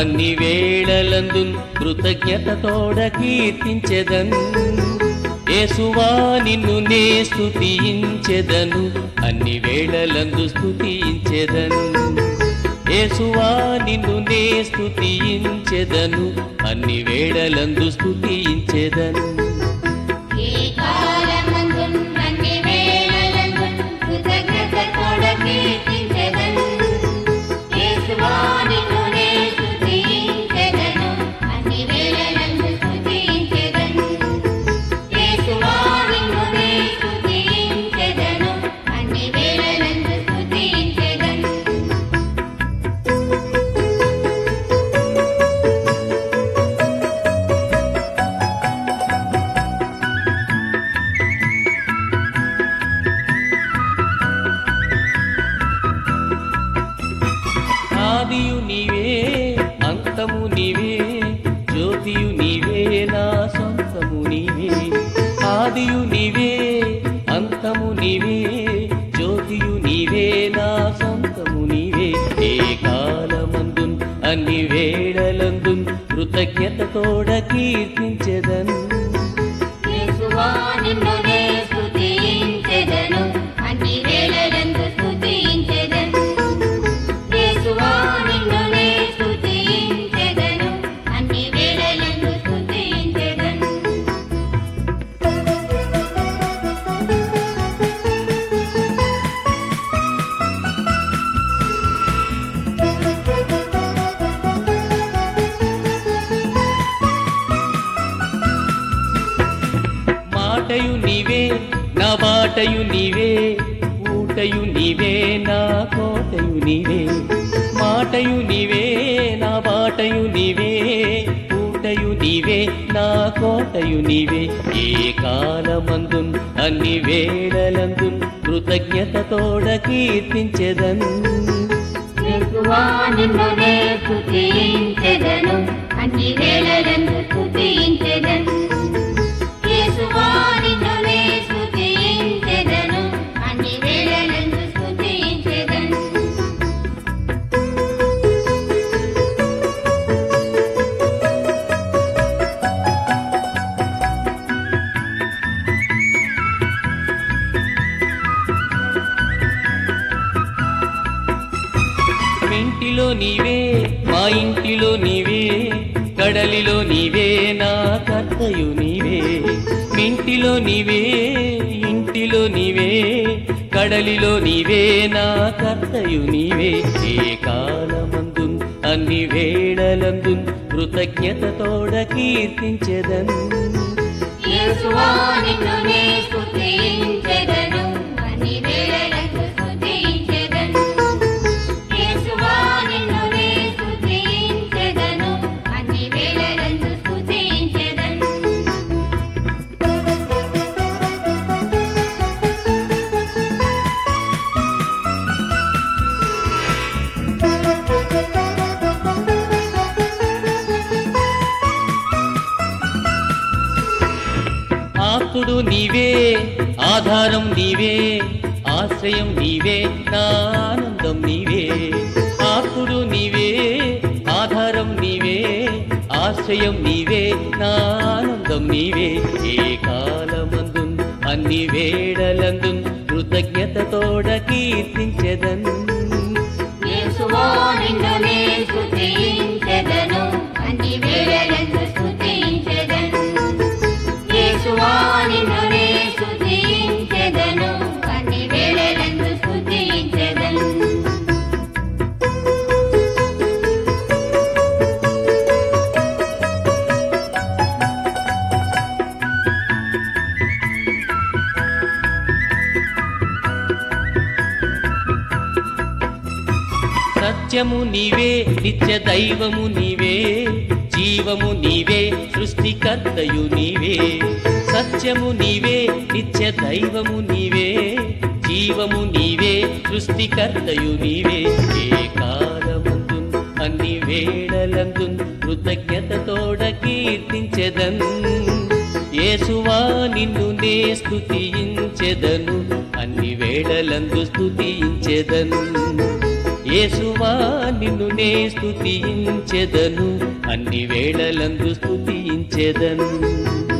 అన్ని వేళలందున్ కృతజ్ఞతతోడ కీర్తించెదన్ యేసువా నిన్ను నే స్తుతించెదను అన్ని వేళలందు స్తుతించెదన్ యేసువా నిన్ను నే స్తుతించెదను అన్ని వేళలందు స్తుతించెదన్ ఆదియు నీవే అంతము నీవే జ్యోతియు నీవే నా సొంతము నీవే ఆదియు నీవే అంతము నీవే జ్యోతియు నీవే నా సొంతము నీవే ఏ కాలమందున్ అన్ని వేళలందున్ కృతజ్ఞతతోడ కీర్తించెదన్ యేసువా నిన్ను నే స్తుతించెదను అన్ని వేళలందు స్తుతించెదను యేసువా నిన్ను నే స్తుతించెదను అన్ని వేళలందు స్తుతించెదను మాటయు నీవే నా బాటయు నీవే ఊటయు నీవే నా కోటయు నీవే మాటయు నీవే నా బాటయు నీవే ఊటయు నీవే నా కోటయు నీవే ఏ కాలమందున్ అన్ని వేళలందున్ కృతజ్ఞతతోడ కీర్తించెదన్ యేసువా నిన్ను నే స్తుతించెదను అన్ని వేళలందు స్తుతించెదను యేసువా నిన్ను నే స్తుతించెదను అన్ని వేళలందు స్తుతించెదను ఇంటిలో నీవే మా ఇంటిలో నీవే కడలిలో నీవే నా కర్తయు నీవే ఇంటిలో నీవే ఇంటిలో నీవే కడలిలో నీవే నా కర్తయు నీవే ఏ కాలమందున్ అన్ని వేళలందున్ కృతజ్ఞతతోడ కీర్తించెదన్ యేసువా నిన్ను నే స్తుతించెదను అన్ని వేళలందు స్తుతించెదను యేసువా నిన్ను నే స్తుతించెదను అన్ని వేళలందు స్తుతించెదను ఆస్తుడు నీవే ఆధారం నీవే ఆశ్రయం నీవే నా ఆనందం నీవే ఆస్తుడు నీవే ఆధారం నీవే ఆశ్రయం నీవే నా ఆనందం నీవే ఏ కాలమందున్ అన్ని వేళలందున్ కృతజ్ఞతతోడ కీర్తించెదన్ యేసువా నిన్ను నే స్తుతించెదను అన్ని వేళలందు స్తుతించెదను యేసువా నిన్ను నే స్తుతించెదను అన్ని వేళలందు స్తుతించెదను సత్యము నీవే నిత్య దైవము నీవే జీవము నీవే సృష్టికర్తయు నీవే సత్యము నీవే నిత్య దైవము నీవే జీవము నీవే సృష్టికర్తయు నీవే ఏ కాలమందున్ అన్ని వేళలందున్ కృతజ్ఞతతోడ కీర్తించెదన్ యేసువా నిన్ను నే స్తుతించెదను అన్ని వేళలందు స్తుతించెదన్ యేసువా నిన్ను నే స్తుతించెదను, అన్ని వేళలందు స్తుతించెదను.